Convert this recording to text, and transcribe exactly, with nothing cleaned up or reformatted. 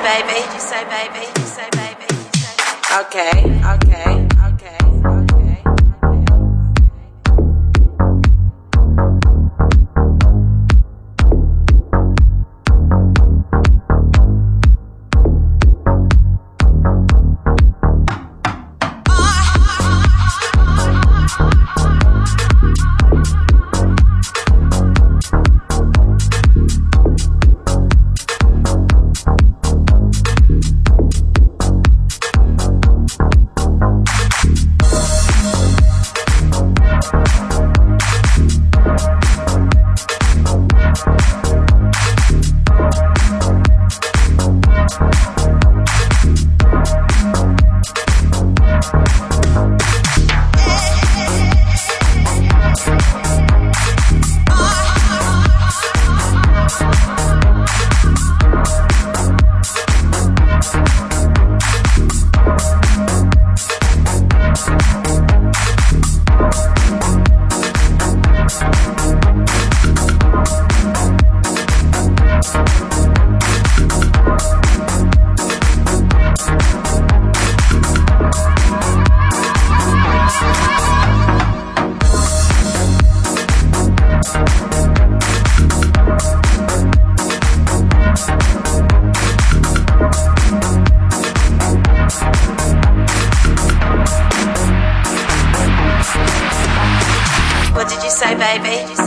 baby? What did you say, baby? What did you say, baby? What did you say, baby? Okay, okay, okay, okay. What did you say, baby?